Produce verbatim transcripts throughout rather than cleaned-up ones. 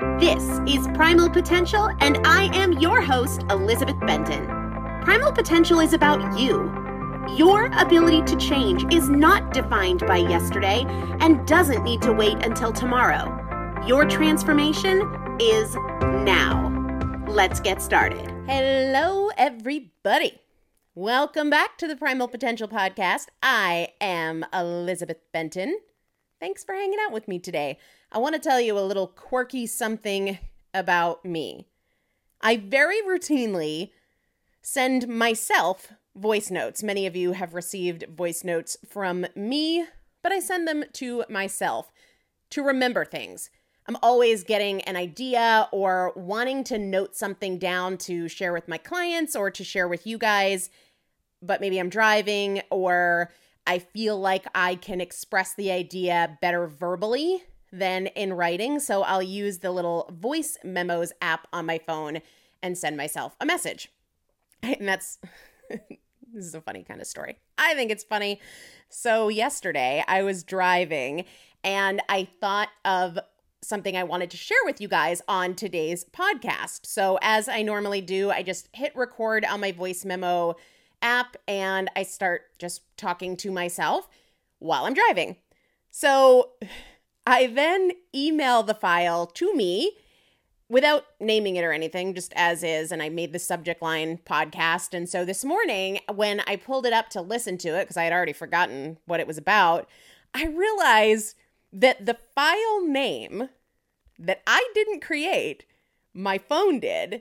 This is Primal Potential, and I am your host, Elizabeth Benton. Primal Potential is about you. Your ability to change is not defined by yesterday and doesn't need to wait until tomorrow. Your transformation is now. Let's get started. Hello, everybody. Welcome back to the Primal Potential Podcast. I am Elizabeth Benton. Thanks for hanging out with me today. I want to tell you a little quirky something about me. I very routinely send myself voice notes. Many of you have received voice notes from me, but I send them to myself to remember things. I'm always getting an idea or wanting to note something down to share with my clients or to share with you guys, but maybe I'm driving or I feel like I can express the idea better verbally than in writing, so I'll use the little voice memos app on my phone and send myself a message. And that's, this is a funny kind of story. I think it's funny. So yesterday I was driving and I thought of something I wanted to share with you guys on today's podcast. So as I normally do, I just hit record on my voice memo app and I start just talking to myself while I'm driving. So I then email the file to me without naming it or anything, just as is, and I made the subject line podcast. And so this morning, when I pulled it up to listen to it, because I had already forgotten what it was about, I realized that the file name that I didn't create, my phone did,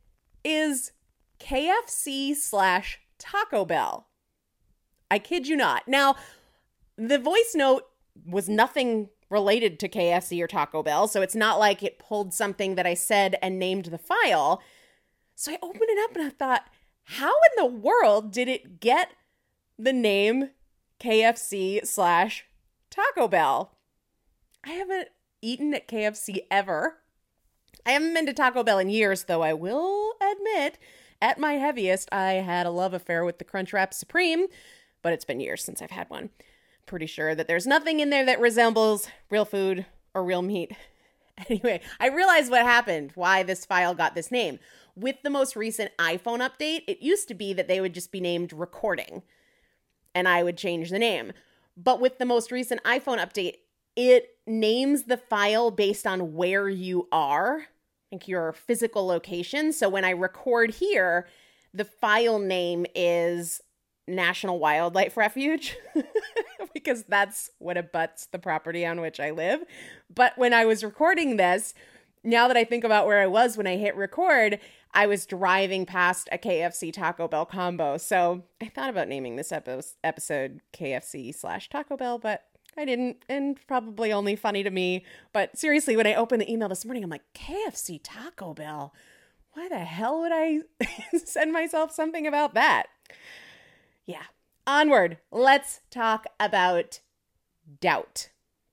is K F C slash Taco Bell. I kid you not. Now, the voice note was nothing related to K F C or Taco Bell, so it's not like it pulled something that I said and named the file. So I opened it up and I thought, how in the world did it get the name K F C slash Taco Bell? I haven't eaten at K F C ever. I haven't been to Taco Bell in years, though I will admit, at my heaviest, I had a love affair with the Crunchwrap Supreme, but it's been years since I've had one. Pretty sure that there's nothing in there that resembles real food or real meat. Anyway, I realized what happened, why this file got this name. With the most recent iPhone update, it used to be that they would just be named recording, and I would change the name. But with the most recent iPhone update, it names the file based on where you are, like your physical location. So when I record here, the file name is National Wildlife Refuge because that's what abuts the property on which I live. But when I was recording this, now that I think about where I was when I hit record, I was driving past a K F C Taco Bell combo. So I thought about naming this epi- episode K F C slash Taco Bell, but I didn't, and probably only funny to me. But seriously, when I opened the email this morning, I'm like, K F C Taco Bell? Why the hell would I send myself something about that? Yeah. Onward. Let's talk about doubt.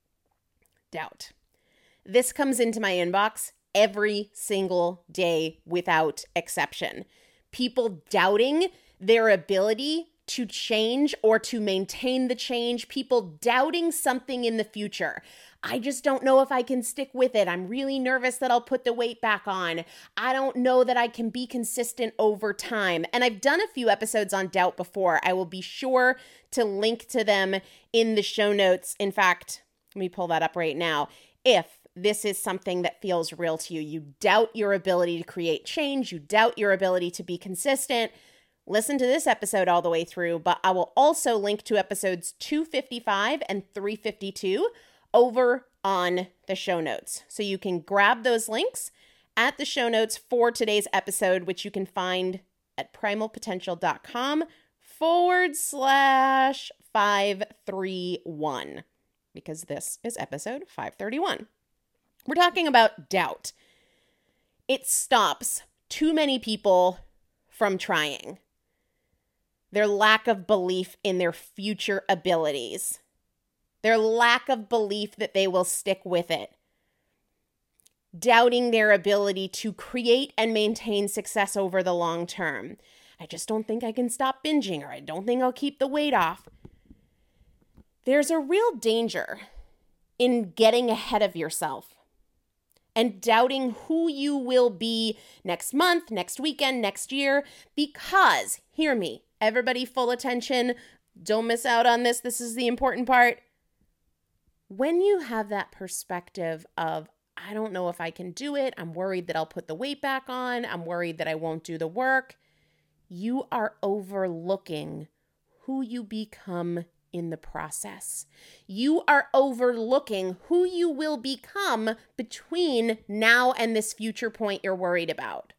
Doubt. This comes into my inbox every single day without exception. People doubting their ability to change or to maintain the change. People doubting something in the future. I just don't know if I can stick with it. I'm really nervous that I'll put the weight back on. I don't know that I can be consistent over time. And I've done a few episodes on doubt before. I will be sure to link to them in the show notes. In fact, let me pull that up right now. If this is something that feels real to you, you doubt your ability to create change, you doubt your ability to be consistent, listen to this episode all the way through, but I will also link to episodes two fifty-five and three fifty-two over on the show notes. So you can grab those links at the show notes for today's episode, which you can find at primalpotential.com forward slash 531, because this is episode five thirty-one. We're talking about doubt. It stops too many people from trying. Their lack of belief in their future abilities. Their lack of belief that they will stick with it. Doubting their ability to create and maintain success over the long term. I just don't think I can stop binging, or I don't think I'll keep the weight off. There's a real danger in getting ahead of yourself and doubting who you will be next month, next weekend, next year, because, hear me, everybody full attention, don't miss out on this, this is the important part. When you have that perspective of, I don't know if I can do it, I'm worried that I'll put the weight back on, I'm worried that I won't do the work, you are overlooking who you become in the process. You are overlooking who you will become between now and this future point you're worried about.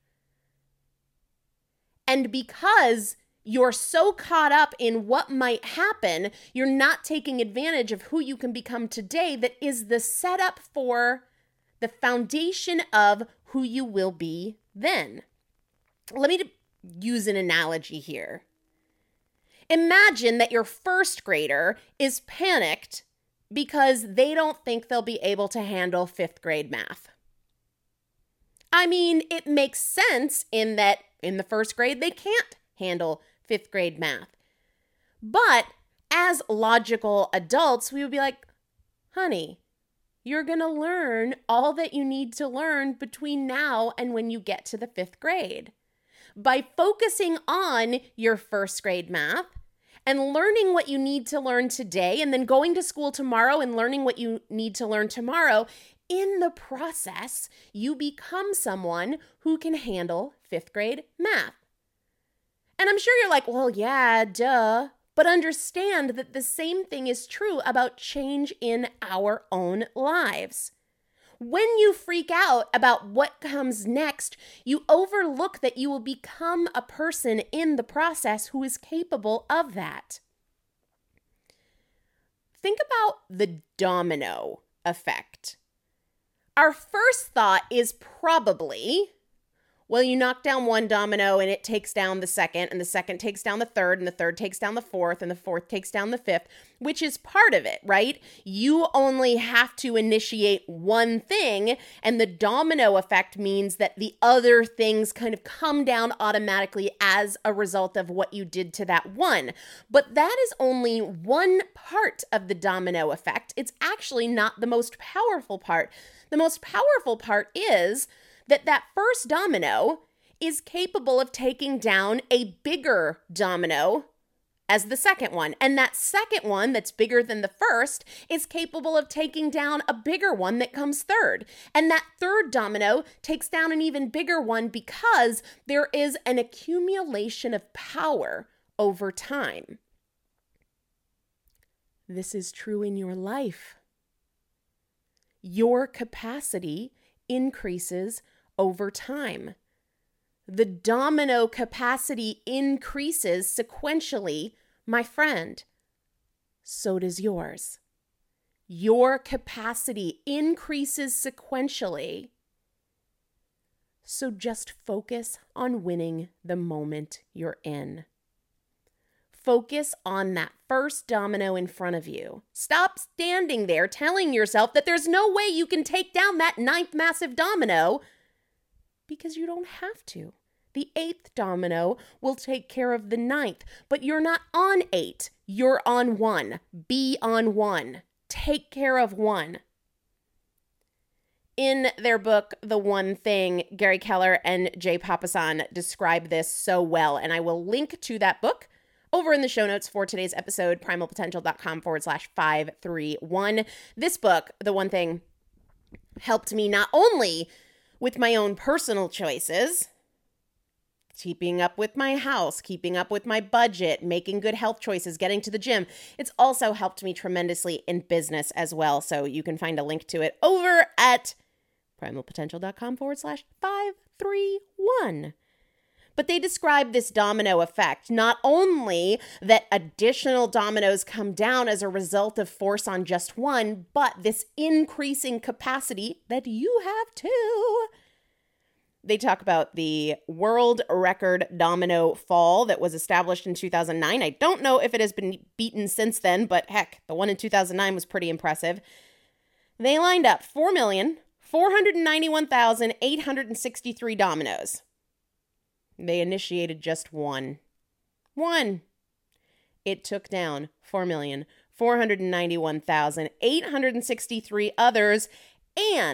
And because you're so caught up in what might happen, you're not taking advantage of who you can become today that is the setup for the foundation of who you will be then. Let me use an analogy here. Imagine that your first grader is panicked because they don't think they'll be able to handle fifth grade math. I mean, it makes sense in that in the first grade they can't handle fifth grade math. But as logical adults, we would be like, honey, you're going to learn all that you need to learn between now and when you get to the fifth grade. By focusing on your first grade math and learning what you need to learn today and then going to school tomorrow and learning what you need to learn tomorrow, in the process, you become someone who can handle fifth grade math. And I'm sure you're like, well, yeah, duh. But understand that the same thing is true about change in our own lives. When you freak out about what comes next, you overlook that you will become a person in the process who is capable of that. Think about the domino effect. Our first thought is probably, well, you knock down one domino and it takes down the second, and the second takes down the third, and the third takes down the fourth, and the fourth takes down the fifth, which is part of it, right? You only have to initiate one thing, and the domino effect means that the other things kind of come down automatically as a result of what you did to that one. But that is only one part of the domino effect. It's actually not the most powerful part. The most powerful part is that that first domino is capable of taking down a bigger domino as the second one. And that second one that's bigger than the first is capable of taking down a bigger one that comes third. And that third domino takes down an even bigger one because there is an accumulation of power over time. This is true in your life. Your capacity increases over time. The domino capacity increases sequentially, my friend. So does yours. Your capacity increases sequentially. So just focus on winning the moment you're in. Focus on that first domino in front of you. Stop standing there telling yourself that there's no way you can take down that ninth massive domino, because you don't have to. The eighth domino will take care of the ninth, but you're not on eight. You're on one. Be on one. Take care of one. In their book, The One Thing, Gary Keller and Jay Papasan describe this so well, and I will link to that book over in the show notes for today's episode, primalpotential.com forward slash 531. This book, The One Thing, helped me not only with my own personal choices, keeping up with my house, keeping up with my budget, making good health choices, getting to the gym. It's also helped me tremendously in business as well. So you can find a link to it over at primalpotential.com forward slash 531. But they describe this domino effect, not only that additional dominoes come down as a result of force on just one, but this increasing capacity that you have too. They talk about the world record domino fall that was established in two thousand nine. I don't know if it has been beaten since then, but heck, the one in two thousand nine was pretty impressive. They lined up four million four hundred ninety-one thousand eight hundred sixty-three dominoes. They initiated just one. One. It took down four million four hundred ninety-one thousand eight hundred sixty-three others, and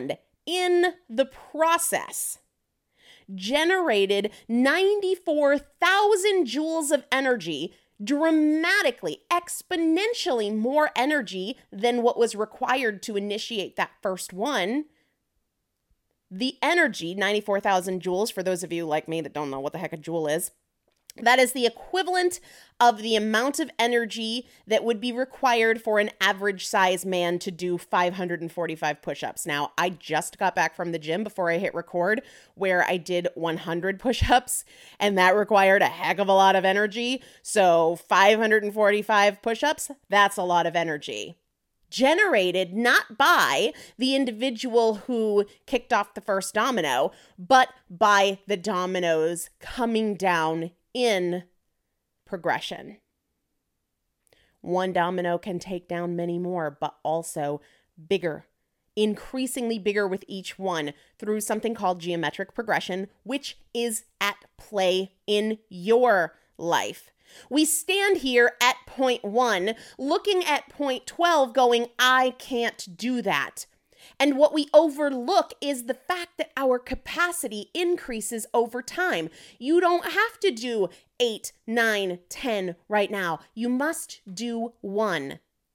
in the process, generated ninety-four thousand joules of energy, dramatically, exponentially more energy than what was required to initiate that first one. The energy, ninety-four thousand joules, for those of you like me that don't know what the heck a joule is, that is the equivalent of the amount of energy that would be required for an average size man to do five hundred forty-five push-ups. Now, I just got back from the gym before I hit record where I did one hundred push-ups, and that required a heck of a lot of energy. So five hundred forty-five push-ups, that's a lot of energy. Generated not by the individual who kicked off the first domino, but by the dominoes coming down in progression. One domino can take down many more, but also bigger, increasingly bigger with each one through something called geometric progression, which is at play in your life. We stand here at point one, looking at point twelve, going, I can't do that. And what we overlook is the fact that our capacity increases over time. You don't have to do eight, nine, ten right now. You must do one.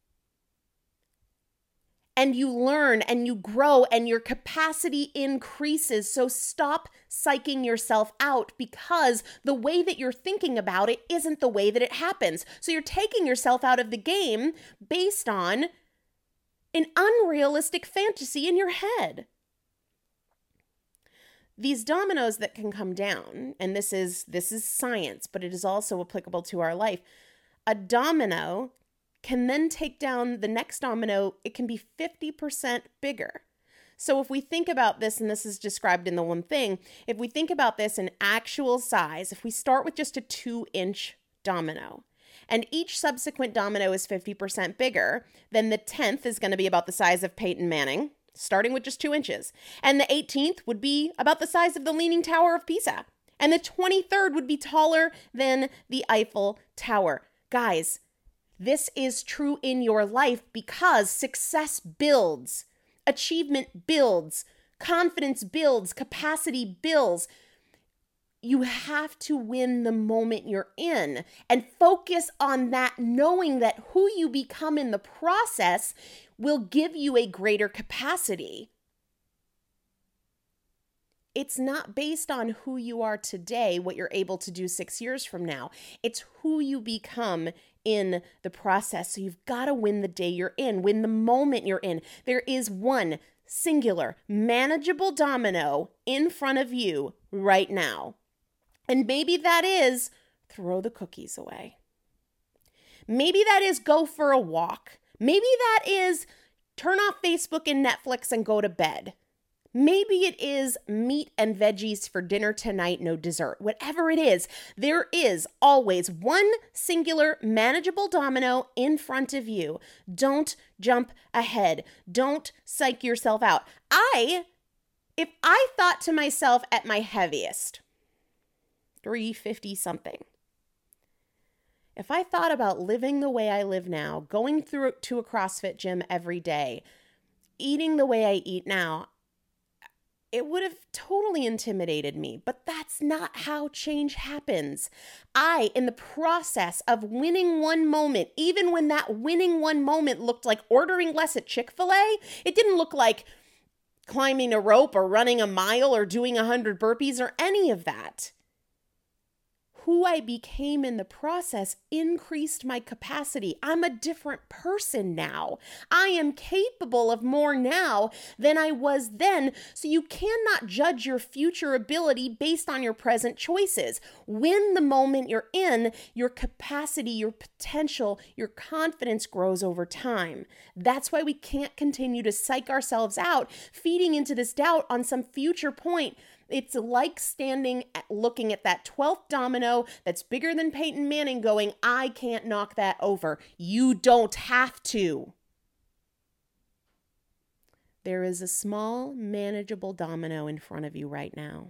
And you learn and you grow and your capacity increases. So stop psyching yourself out because the way that you're thinking about it isn't the way that it happens. So you're taking yourself out of the game based on an unrealistic fantasy in your head. These dominoes that can come down, and this is this is science, but it is also applicable to our life. A domino can then take down the next domino. It can be fifty percent bigger. So if we think about this, and this is described in the one thing, if we think about this in actual size, if we start with just a two-inch domino, and each subsequent domino is fifty percent bigger, then the tenth is going to be about the size of Peyton Manning, starting with just two inches. And the eighteenth would be about the size of the Leaning Tower of Pisa. And the twenty-third would be taller than the Eiffel Tower. Guys, this is true in your life because success builds, achievement builds, confidence builds, capacity builds. You have to win the moment you're in and focus on that, knowing that who you become in the process will give you a greater capacity. It's not based on who you are today, what you're able to do six years from now. It's who you become in the process. So you've got to win the day you're in, win the moment you're in. There is one singular, manageable domino in front of you right now. And maybe that is throw the cookies away. Maybe that is go for a walk. Maybe that is turn off Facebook and Netflix and go to bed. Maybe it is meat and veggies for dinner tonight, no dessert. Whatever it is, there is always one singular manageable domino in front of you. Don't jump ahead. Don't psych yourself out. I, if I thought to myself at my heaviest, three fifty something, if I thought about living the way I live now, going through to a CrossFit gym every day, eating the way I eat now, it would have totally intimidated me, but that's not how change happens. I, in the process of winning one moment, even when that winning one moment looked like ordering less at Chick-fil-A, it didn't look like climbing a rope or running a mile or doing one hundred burpees or any of that. Who I became in the process increased my capacity. I'm a different person now. I am capable of more now than I was then. So you cannot judge your future ability based on your present choices. When the moment you're in, your capacity, your potential, your confidence grows over time. That's why we can't continue to psych ourselves out, feeding into this doubt on some future point. It's like standing at, looking at that twelfth domino that's bigger than Peyton Manning going, I can't knock that over. You don't have to. There is a small, manageable domino in front of you right now.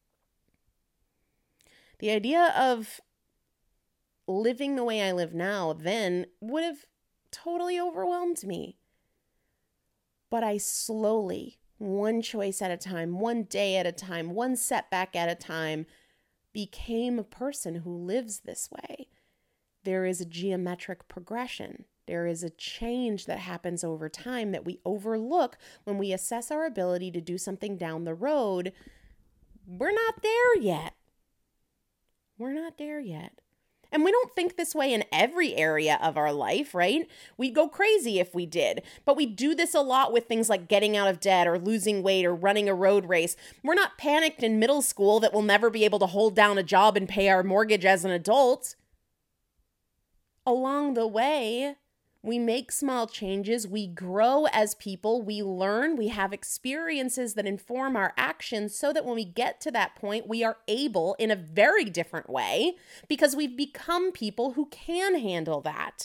The idea of living the way I live now then would have totally overwhelmed me. But I slowly one choice at a time, one day at a time, one setback at a time, became a person who lives this way. There is a geometric progression. There is a change that happens over time that we overlook when we assess our ability to do something down the road. We're not there yet. We're not there yet. And we don't think this way in every area of our life, right? We'd go crazy if we did. But we do this a lot with things like getting out of debt or losing weight or running a road race. We're not panicked in middle school that we'll never be able to hold down a job and pay our mortgage as an adult. Along the way, we make small changes, we grow as people, we learn, we have experiences that inform our actions so that when we get to that point, we are able in a very different way because we've become people who can handle that.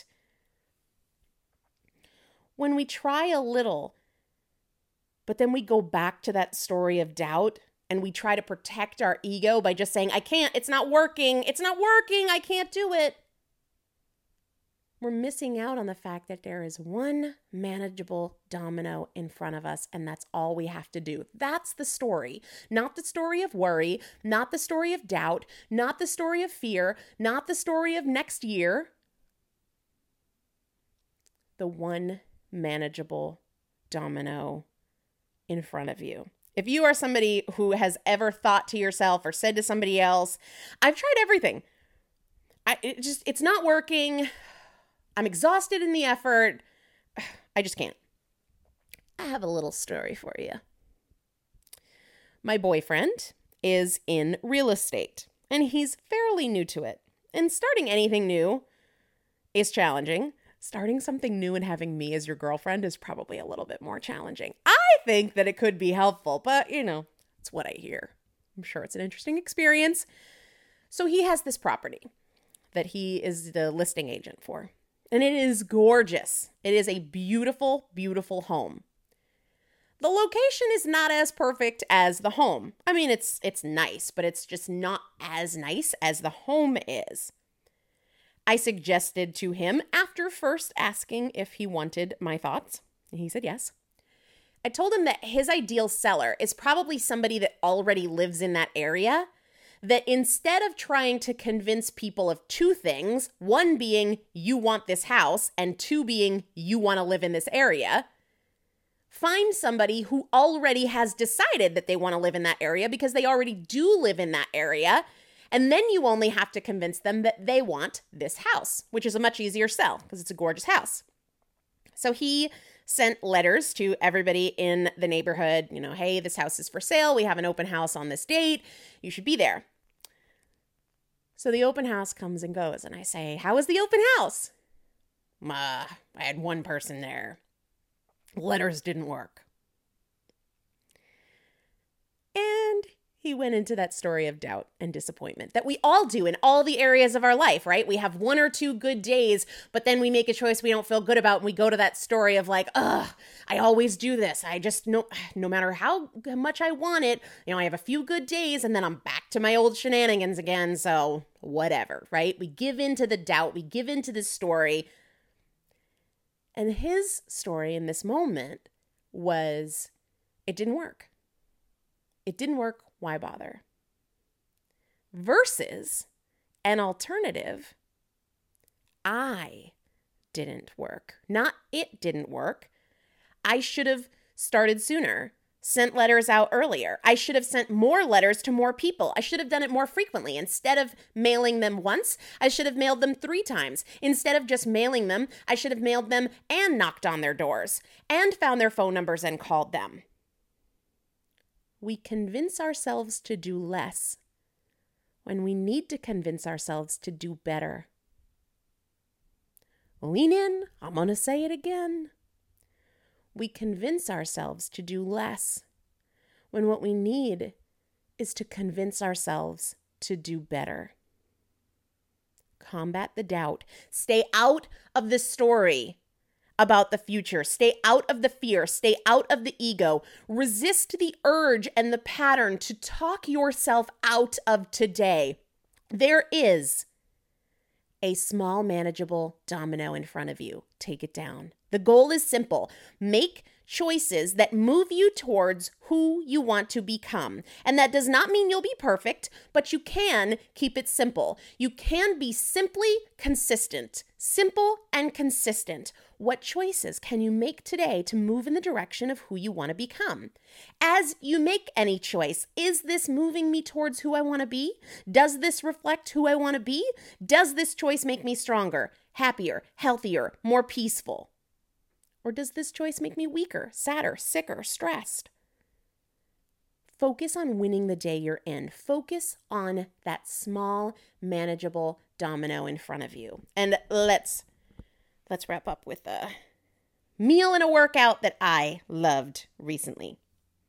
When we try a little, but then we go back to that story of doubt and we try to protect our ego by just saying, I can't, it's not working, it's not working, I can't do it. We're missing out on the fact that there is one manageable domino in front of us, and that's all we have to do. That's the story, not the story of worry, not the story of doubt, not the story of fear, not the story of next year. The one manageable domino in front of you. If you are somebody who has ever thought to yourself or said to somebody else, I've tried everything. I it just it's not working. I'm exhausted in the effort. I just can't. I have a little story for you. My boyfriend is in real estate, and he's fairly new to it. And starting anything new is challenging. Starting something new and having me as your girlfriend is probably a little bit more challenging. I think that it could be helpful, but, you know, it's what I hear. I'm sure it's an interesting experience. So he has this property that he is the listing agent for. And it is gorgeous. It is a beautiful, beautiful home. The location is not as perfect as the home. I mean, it's it's nice, but it's just not as nice as the home is. I suggested to him, after first asking if he wanted my thoughts, and he said yes. I told him that his ideal seller is probably somebody that already lives in that area, that instead of trying to convince people of two things, one being you want this house and two being you want to live in this area, find somebody who already has decided that they want to live in that area because they already do live in that area. And then you only have to convince them that they want this house, which is a much easier sell because it's a gorgeous house. So he sent letters to everybody in the neighborhood, you know, hey, this house is for sale. We have an open house on this date. You should be there. So the open house comes and goes, and I say, how was the open house? Uh, I had one person there. Letters didn't work. And he went into that story of doubt and disappointment that we all do in all the areas of our life, right? We have one or two good days, but then we make a choice we don't feel good about, and we go to that story of like, ugh, I always do this. I just, no, no matter how much I want it, you know, I have a few good days, and then I'm back to my old shenanigans again, so whatever, right? We give into the doubt. We give into this story. And his story in this moment was, it didn't work. It didn't work. Why bother? Versus an alternative, I didn't work. Not it didn't work. I should have started sooner, sent letters out earlier. I should have sent more letters to more people. I should have done it more frequently. Instead of mailing them once, I should have mailed them three times. Instead of just mailing them, I should have mailed them and knocked on their doors and found their phone numbers and called them. We convince ourselves to do less when we need to convince ourselves to do better. Lean in. I'm going to say it again. We convince ourselves to do less when what we need is to convince ourselves to do better. Combat the doubt. Stay out of the story about the future. Stay out of the fear. Stay out of the ego. Resist the urge and the pattern to talk yourself out of today. There is a small, manageable domino in front of you. Take it down. The goal is simple. Make choices that move you towards who you want to become. And that does not mean you'll be perfect, but you can keep it simple. You can be simply consistent. Simple and consistent. What choices can you make today to move in the direction of who you want to become? As you make any choice, is this moving me towards who I want to be? Does this reflect who I want to be? Does this choice make me stronger, happier, healthier, more peaceful? Or does this choice make me weaker, sadder, sicker, stressed? Focus on winning the day you're in. Focus on that small, manageable domino in front of you. And let's let's wrap up with a meal and a workout that I loved recently.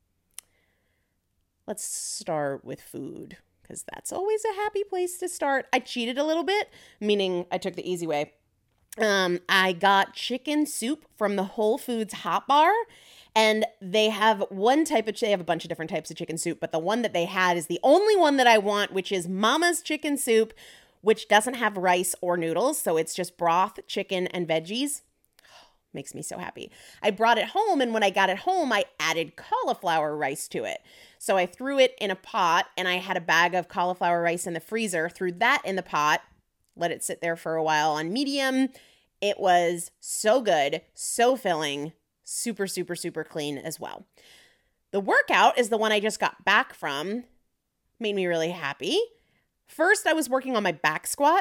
Let's start with food, because that's always a happy place to start. I cheated a little bit, meaning I took the easy way. Um, I got chicken soup from the Whole Foods Hot Bar. And they have one type of, they have a bunch of different types of chicken soup, but the one that they had is the only one that I want, which is Mama's Chicken Soup, which doesn't have rice or noodles. So it's just broth, chicken, and veggies. Makes me so happy. I brought it home, and when I got it home, I added cauliflower rice to it. So I threw it in a pot, and I had a bag of cauliflower rice in the freezer, threw that in the pot, let it sit there for a while on medium. It was so good, so filling. Super, super, super clean as well. The workout is the one I just got back from. Made me really happy. First, I was working on my back squat.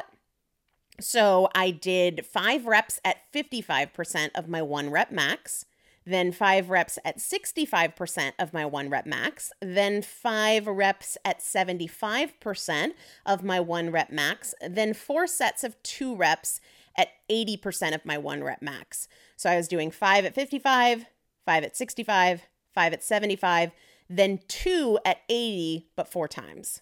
So I did five reps at fifty-five percent of my one rep max, then five reps at sixty-five percent of my one rep max, then five reps at seventy-five percent of my one rep max, then four sets of two reps at eighty percent of my one rep max. So I was doing five at fifty-five, five at sixty-five, five at seventy-five, then two at eighty, but four times.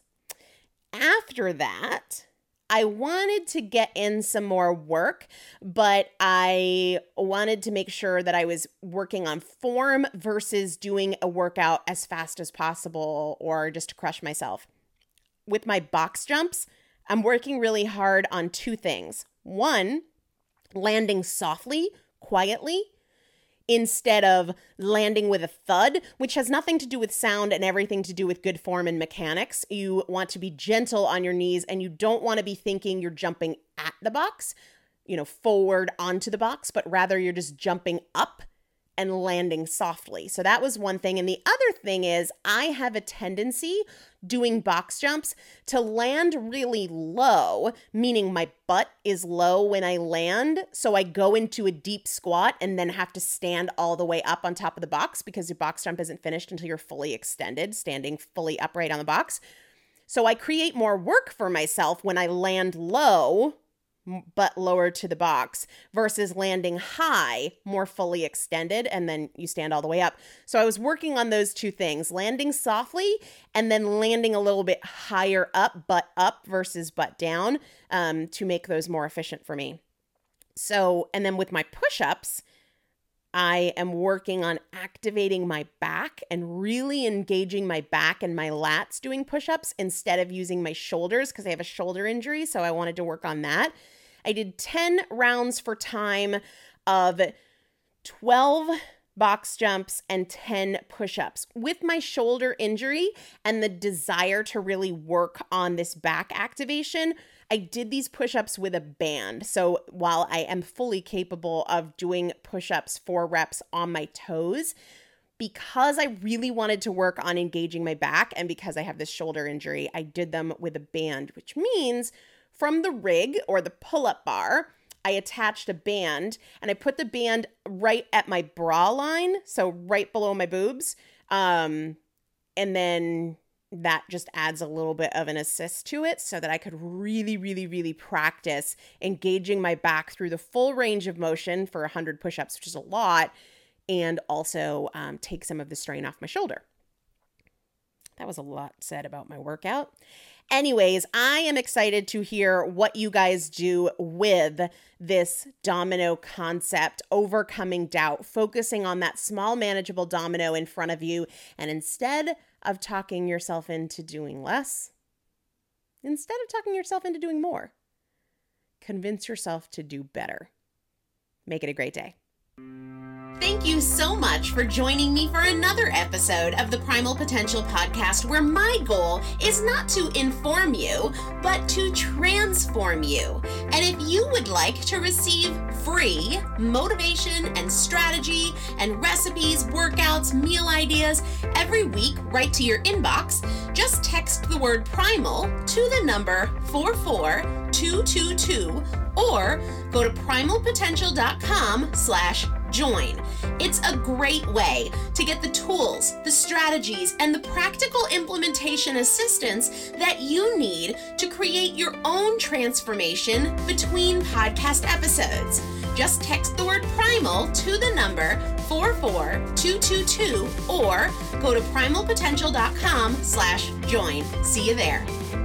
After that, I wanted to get in some more work, but I wanted to make sure that I was working on form versus doing a workout as fast as possible or just to crush myself. With my box jumps, I'm working really hard on two things. One, landing softly, quietly, instead of landing with a thud, which has nothing to do with sound and everything to do with good form and mechanics. You want to be gentle on your knees, and you don't want to be thinking you're jumping at the box, you know, forward onto the box, but rather you're just jumping up and landing softly. So that was one thing. And the other thing is I have a tendency doing box jumps to land really low, meaning my butt is low when I land. So I go into a deep squat and then have to stand all the way up on top of the box because your box jump isn't finished until you're fully extended, standing fully upright on the box. So I create more work for myself when I land low, but lower to the box, versus landing high, more fully extended, and then you stand all the way up. So I was working on those two things, landing softly and then landing a little bit higher up, butt up versus butt down, um, to make those more efficient for me. So, and then with my push-ups, I am working on activating my back and really engaging my back and my lats doing push-ups instead of using my shoulders because I have a shoulder injury, so I wanted to work on that. I did ten rounds for time of twelve box jumps and ten push-ups. With my shoulder injury and the desire to really work on this back activation, I did these push-ups with a band. So while I am fully capable of doing push-ups four reps on my toes, because I really wanted to work on engaging my back and because I have this shoulder injury, I did them with a band, which means from the rig or the pull-up bar, I attached a band and I put the band right at my bra line, so right below my boobs. Um, and then that just adds a little bit of an assist to it so that I could really, really, really practice engaging my back through the full range of motion for one hundred push-ups, which is a lot, and also um, take some of the strain off my shoulder. That was a lot said about my workout. Anyways, I am excited to hear what you guys do with this domino concept, overcoming doubt, focusing on that small, manageable domino in front of you. And instead of talking yourself into doing less, instead of talking yourself into doing more, convince yourself to do better. Make it a great day. Thank thank you so much for joining me for another episode of the Primal Potential Podcast, where my goal is not to inform you, but to transform you. And if you would like to receive free motivation and strategy and recipes, workouts, meal ideas every week right to your inbox, just text the word primal to the number four four two two two or go to primal potential dot com slash join. It's a great way to get the tools, the strategies, and the practical implementation assistance that you need to create your own transformation between podcast episodes. Just text the word primal to the number four four two two two or go to primal potential dot com slash join. See you there.